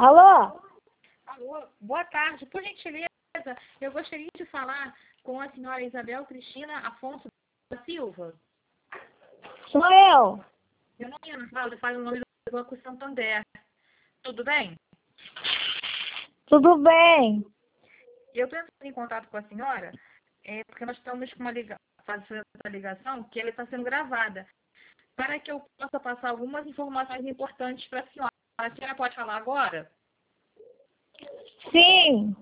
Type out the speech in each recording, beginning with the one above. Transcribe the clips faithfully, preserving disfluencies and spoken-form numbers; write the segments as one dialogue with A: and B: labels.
A: Alô?
B: Alô, boa tarde. Por gentileza, eu gostaria de falar com a senhora Isabel Cristina Afonso da Silva.
A: Sou eu.
B: Eu não me Cláudia, falo o nome do Banco Santander. Tudo bem?
A: Tudo bem?
B: Eu estou entrando em contato com a senhora é, porque nós estamos com uma liga... fazendo essa ligação que ela está sendo gravada para que eu possa passar algumas informações importantes para a senhora. A senhora pode falar agora?
A: Sim.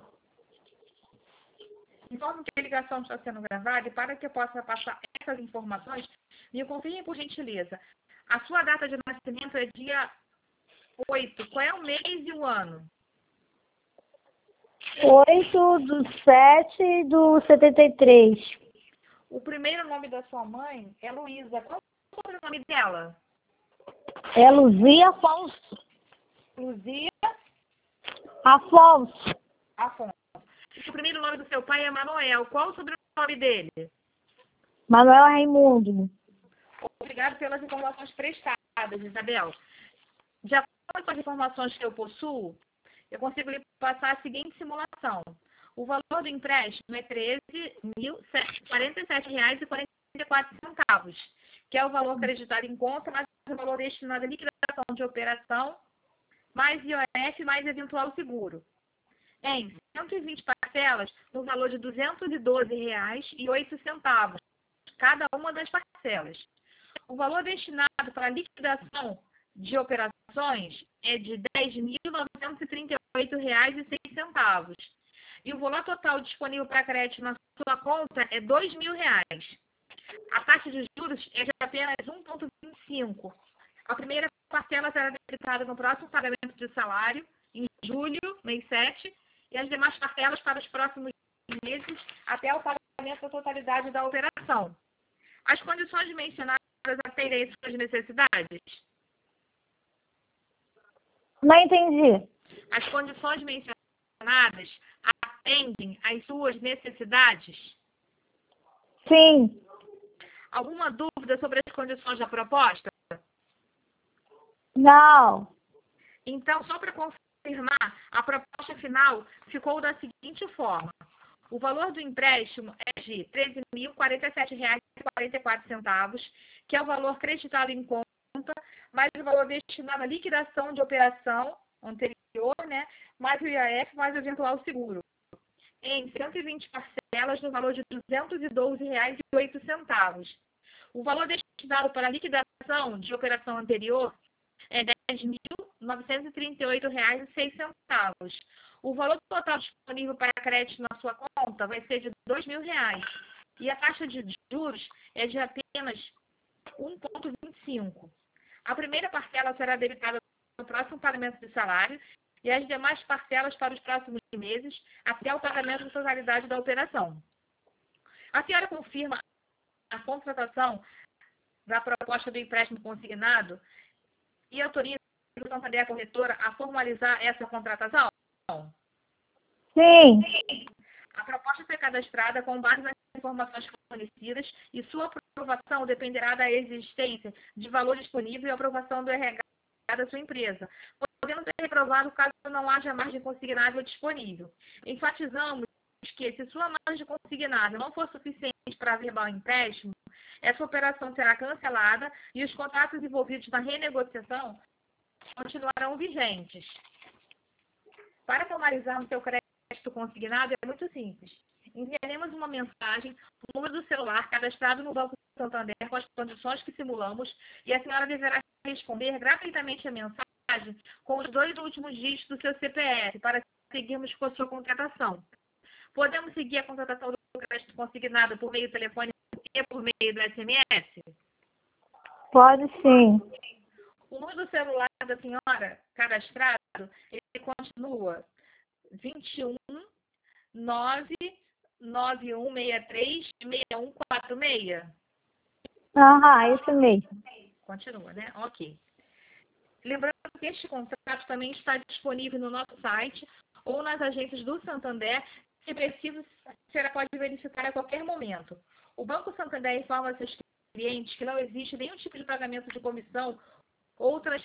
B: Informo que a ligação está sendo gravada e para que eu possa passar essas informações, me confirme por gentileza. A sua data de nascimento é dia oito. Qual é o mês e o ano?
A: oito do sete do setenta e três.
B: O primeiro nome da sua mãe é Luísa. Qual é o sobrenome dela?
A: É Luzia Afonso.
B: Luzia
A: Afonso.
B: Afonso. O primeiro nome do seu pai é Manuel. Qual o sobrenome dele?
A: Manuel Raimundo.
B: Obrigado pelas informações prestadas, Isabel. De acordo com as informações que eu possuo, eu consigo lhe passar a seguinte simulação. O valor do empréstimo é treze mil quarenta e sete reais e quarenta e quatro centavos, que é o valor acreditado em conta, mais o valor destinado à liquidação de operação, mais I O F, mais eventual seguro. Em cento e vinte parcelas, no valor de duzentos e doze reais e oito centavos, cada uma das parcelas. O valor destinado para a liquidação de operações é de dez mil novecentos e trinta e oito reais e seis centavos. E o valor total disponível para crédito na sua conta é dois mil reais. A taxa de juros é de apenas um vírgula vinte e cinco. A primeira parcela será debitada no próximo pagamento de salário, em julho, mês sete, e as demais parcelas para os próximos meses até o pagamento da totalidade da operação. As condições mencionadas atendem às suas necessidades?
A: Não entendi.
B: As condições mencionadas atendem às suas necessidades?
A: Sim.
B: Alguma dúvida sobre as condições da proposta?
A: Não.
B: Então, só para confirmar, a proposta final ficou da seguinte forma. O valor do empréstimo é de treze mil quarenta e sete reais e quarenta e quatro centavos, que é o valor creditado em conta, mais o valor destinado à liquidação de operação anterior, né, mais o I A F, mais o eventual seguro. Em cento e vinte parcelas no valor de duzentos e doze reais e oito centavos. O valor destinado para a liquidação de operação anterior é dez mil novecentos e trinta e oito reais e seis centavos. O valor total disponível para crédito na sua conta vai ser de dois mil reais. E a taxa de juros é de apenas um vírgula vinte e cinco. A primeira parcela será debitada no próximo pagamento de salário e as demais parcelas para os próximos meses até o pagamento da totalidade da operação. A senhora confirma a contratação da proposta do empréstimo consignado e autoriza o Santander Corretora a formalizar essa contratação?
A: Sim.
B: A proposta foi cadastrada com base nas informações fornecidas e sua aprovação dependerá da existência de valor disponível e aprovação do R H da sua empresa, podendo ser reprovado caso não haja margem consignável disponível. Enfatizamos que, se sua margem consignável não for suficiente para averbar o empréstimo, essa operação será cancelada e os contratos envolvidos na renegociação continuarão vigentes. Para formalizar o seu crédito consignado é muito simples. Enviaremos uma mensagem no número do celular cadastrado no Banco Santander com as condições que simulamos e a senhora deverá responder gratuitamente a mensagem com os dois últimos dígitos do seu C P F para seguirmos com a sua contratação. Podemos seguir a contratação do crédito consignado por meio telefônico e por meio do S M S?
A: Pode sim.
B: O número do celular da senhora cadastrado, ele continua vinte e um, nove, nove um seis três, seis um quatro seis.
A: Aham, isso mesmo.
B: Continua, né? Ok. Lembrando que este contrato também está disponível no nosso site ou nas agências do Santander. Se preciso, a senhora pode verificar a qualquer momento. O Banco Santander informa seus clientes que não existe nenhum tipo de pagamento de comissão ou transferência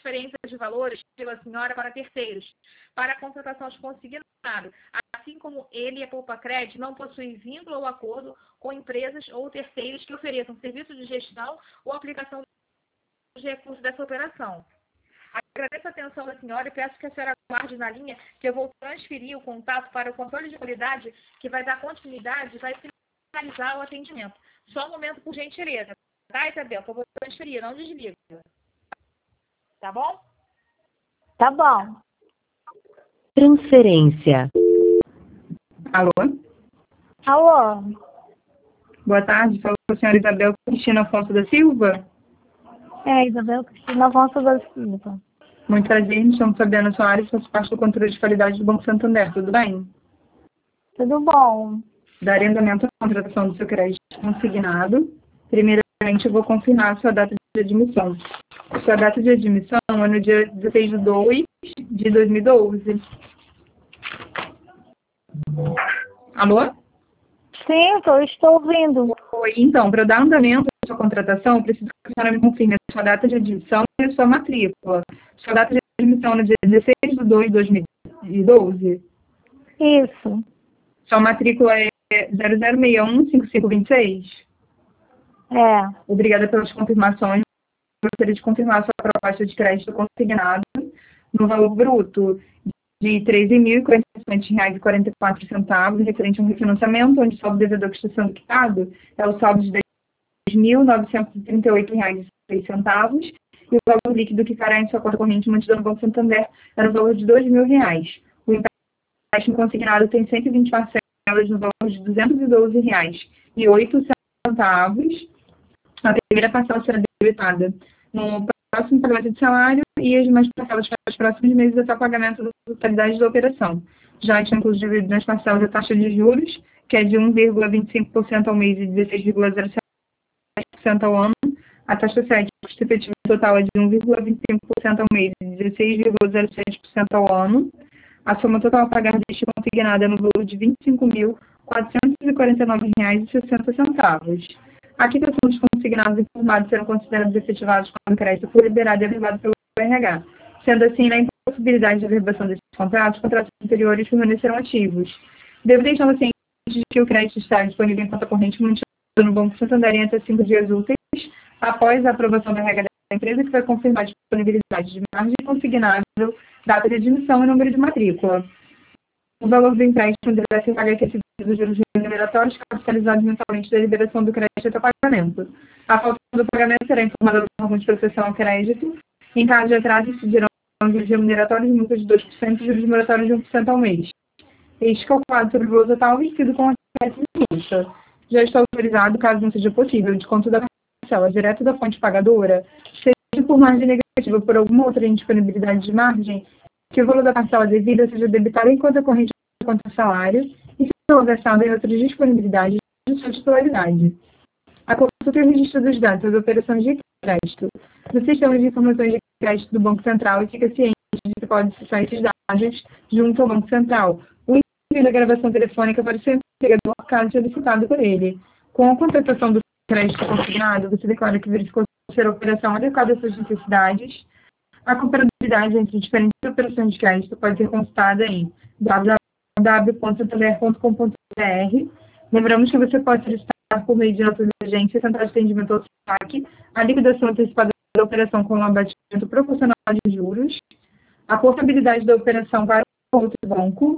B: de valores pela senhora para terceiros, para a contratação de consignado, assim como ele e a Poupacred não possuem vínculo ou acordo com empresas ou terceiros que ofereçam serviço de gestão ou aplicação dos recursos dessa operação. Agradeço a atenção da senhora e peço que a senhora aguarde na linha que eu vou transferir o contato para o controle de qualidade, que vai dar continuidade e vai finalizar o atendimento. Só um momento, por gentileza. Tá, Isabel? Que eu vou transferir, não desliga. Tá bom?
A: Tá bom.
C: Transferência.
D: Alô?
A: Alô?
D: Boa tarde, fala com a senhora Isabel Cristina Afonso da Silva.
A: É, Isabel Cristina Afonso da Silva.
D: Muito prazer, me chamo Fabiana Soares, faço parte do controle de qualidade do Banco Santander, tudo bem?
A: Tudo bom.
D: Darei andamento à contratação do seu crédito consignado. Primeiramente, eu vou confirmar a sua data de admissão. Sua data de admissão é no dia dezesseis de dois de dois mil e doze. Alô?
A: Sim, eu estou ouvindo.
D: Oi, então, para dar andamento à sua contratação, eu preciso que a senhora me confirme a sua data de admissão e a sua matrícula. Sua data de admissão é no dia dezesseis de dois de dois mil e doze.
A: Isso.
D: Sua matrícula é zero zero seis um cinco cinco dois seis.
A: É.
D: Obrigada pelas confirmações. Gostaria de confirmar a sua proposta de crédito consignado no valor bruto de treze mil e quarenta e sete reais e quarenta e quatro centavos, referente a um refinanciamento, onde o saldo devedor que está sendo quitado é o saldo de dez mil novecentos e trinta e oito reais e seis centavos, e o valor líquido que ficará em sua conta corrente mantida no Banco Santander é no valor de dois mil reais. O empréstimo consignado tem cento e vinte parcelas no valor de duzentos e doze reais e oito centavos. A primeira parcela será debitada no próximo pagamento de salário e as demais parcelas para os próximos meses até o pagamento da totalidade da operação. Já tinha inclusive nas parcelas a taxa de juros, que é de um vírgula vinte e cinco por cento ao mês e dezesseis vírgula zero sete por cento ao ano. A taxa sete, custo efetivo total é de um vírgula vinte e cinco por cento ao mês e dezesseis vírgula zero sete por cento ao ano. A soma total a pagar deste consignado é no valor de vinte e cinco mil quatrocentos e quarenta e nove reais e sessenta centavos. A quitação dos consignados informados serão considerados efetivados quando o crédito for liberado e aprovado pelo R H. Sendo assim, na impossibilidade de averbação desses contratos, os contratos anteriores permanecerão ativos. Devo deixar ciente de que o crédito está disponível em conta corrente mantida no Banco Santander em até cinco dias úteis, após a aprovação do R H da empresa, que vai confirmar a disponibilidade de margem consignável, data de admissão e número de matrícula. O valor do empréstimo deverá ser pago aquecido dos juros remuneratórios capitalizados mensalmente da liberação do crédito até o pagamento. A falta do pagamento será informada do órgão de proteção ao crédito. Em caso de atraso, incidirão juros remuneratórios de multa de dois por cento e juros remuneratórios de um por cento ao mês. Este calculado sobre o valor total vencido com a acréscimo de multa. Já está autorizado, caso não seja possível, o desconto da parcela direto da fonte pagadora, seja por margem negativa ou por alguma outra indisponibilidade de margem, que o valor da parcela devida seja debitado em conta corrente contra salário e se não versado em outras disponibilidades de sua titularidade. A consulta e o registro dos dados das operações de crédito no sistema de informações de crédito do Banco Central e fica ciente de que pode acessar esses dados junto ao Banco Central. O envio da gravação telefônica para o seu empregador, caso solicitado por ele. Com a contratação do crédito consignado, você declara que verificou ser a operação adequada às suas necessidades. A comparabilidade entre diferentes operações de crédito pode ser consultada em w w w ponto santander ponto com ponto b r. Lembramos que você pode solicitar por meio de nossas agências, central de atendimento ao S A C, a liquidação antecipada da operação com um abatimento proporcional de juros, a portabilidade da operação para outro banco,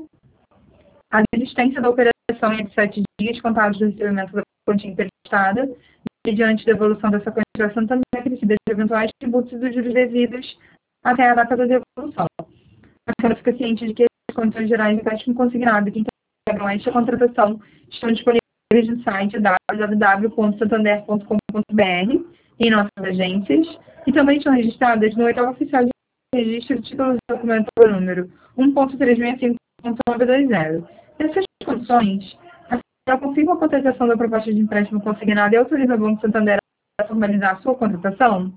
D: a desistência da operação em sete dias contados do recebimento da quantia emprestada, mediante devolução dessa quantia a Santander, acrescida de eventuais tributos e dos juros devidos até a data da devolução. A senhora fica ciente de que as condições gerais de empréstimo consignado que integram esta contratação estão disponíveis no site w w w ponto santander ponto com ponto b r em nossas agências e também estão registradas no oitavo oficial de registro de títulos de documento número um ponto trezentos e sessenta e cinco ponto novecentos e vinte. Nessas condições, a senhora confirma a contratação da proposta de empréstimo consignado e autoriza o Banco Santander a formalizar a sua contratação?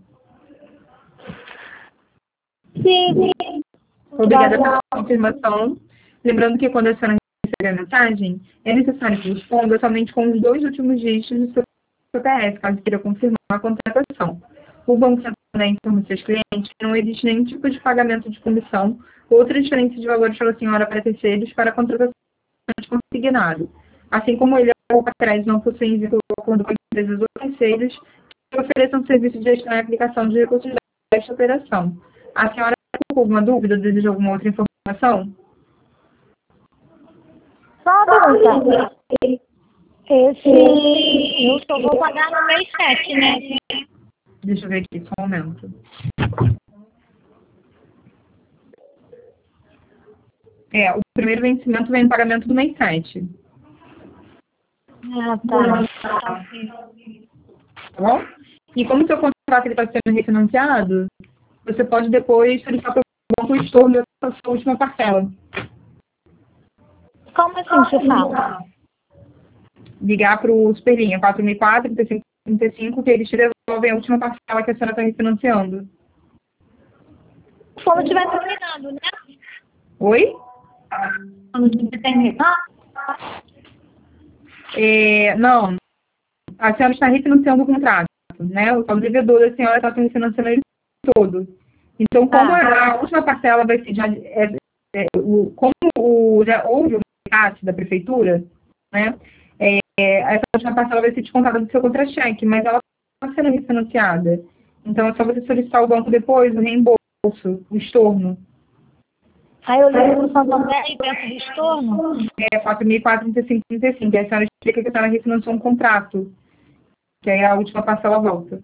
A: Sim.
D: Obrigada pela confirmação. Lembrando que quando a senhora receber a mensagem, é necessário que responda somente com os dois últimos dígitos do seu C P F, caso queira confirmar a contratação. O Banco Santander né, em torno dos seus clientes, que não existe nenhum tipo de pagamento de comissão ou transferência de valores pela senhora para terceiros para a contratação de consignado. Assim como ele ou a Cres não possuem vínculo de acordo com empresas ou terceiros que ofereçam serviço de gestão e aplicação de recursos desta operação. A senhora tem alguma dúvida ou deseja alguma outra informação?
A: Só uma pergunta. Esse eu só vou pagar no mês sete, né?
D: Deixa eu ver aqui, só um momento. É, o primeiro vencimento vem no pagamento do mês sete.
A: Ah, tá. Tá.
D: Tá bom? E como o seu contrato está sendo refinanciado, você pode depois solicitar para o banco o estorno dessa sua última parcela.
A: Como assim você fala?
D: Ligar para o Superlinha quatro mil e quatro, trinta e cinco, trinta e cinco, que eles te devolvem a última parcela que a senhora está refinanciando.
A: Quando estiver terminando, né?
D: Oi?
A: Quando estiver terminando.
D: É, não, a senhora está refinanciando o contrato, né? O devedor da senhora está refinanciando ele todo. Então, como
A: Ah.
D: a última parcela vai ser já, é, é, o, como o, já houve o resgate da prefeitura, né? É, essa última parcela vai ser descontada do seu contra-cheque, mas ela está sendo refinanciada. Então, é só você solicitar ao banco depois o reembolso, o estorno.
A: Aí eu ligo pro Santander e peço de estorno?
D: É quatro mil e quatro, trinta e cinco, trinta e cinco. E a senhora explica que a senhora refinanciou um contrato, que aí a última parcela volta.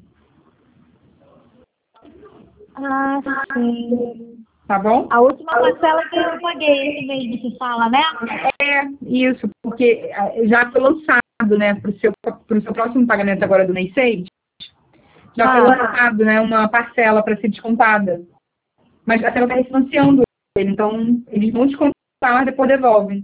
A: Ah, sim.
D: Tá bom?
A: A última parcela que eu paguei, esse mesmo que fala, né?
D: É, isso, porque já foi lançado, né, para o seu, pro seu próximo pagamento agora do mês seis, já foi
A: Ah.
D: lançado, né, uma parcela para ser descontada. Mas a senhora está refinanciando ele, então eles vão descontar, mas depois devolvem.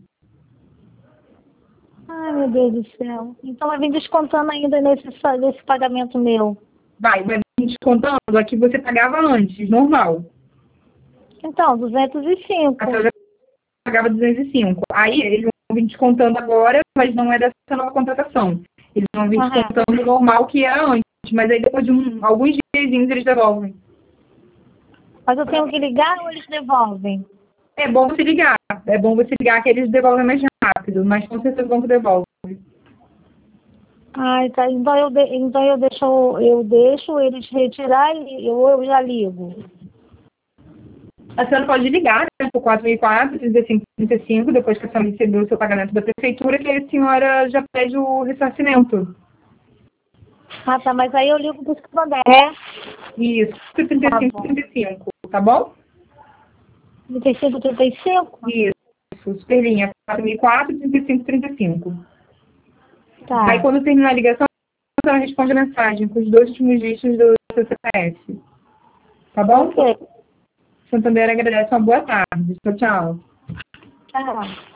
A: Ai, meu Deus do céu. Então vai vir descontando ainda nesse, nesse pagamento meu.
D: Vai, vai vir descontando a que você pagava antes, normal.
A: Então, duzentos e cinco.
D: A senhora pagava duzentos e cinco. Aí eles vão vir descontando agora, mas não é dessa nova contratação. Eles vão vir
A: Aham.
D: descontando o normal que era antes, mas aí depois de um, alguns dias eles devolvem.
A: Mas eu tenho que ligar ou eles devolvem?
D: É bom você ligar. É bom você ligar que eles devolvem mais rápido, mas com certeza o banco devolve.
A: Ai, tá. Então eu, de, então eu deixo eu deixo eles retirar e eu, eu já ligo.
D: A senhora pode ligar, né, por quatro mil e quatro, trinta e cinco, trinta e cinco, depois que a senhora recebeu o seu pagamento da prefeitura, que aí a senhora já pede o ressarcimento.
A: Ah, tá. Mas aí eu ligo pro Santander. É?
D: Isso, trinta e cinco, trinta e cinco, tá bom?
A: trinta e cinco, trinta e cinco?
D: Isso, superlinha, quatro mil e quatro, trinta e cinco, trinta e cinco.
A: Tá.
D: Aí quando terminar a ligação, a senhora responde a mensagem com os dois últimos dígitos do seu C P F. Tá bom?
A: Ok.
D: Santander agradece, uma boa tarde. Tchau, tchau.
A: Tchau.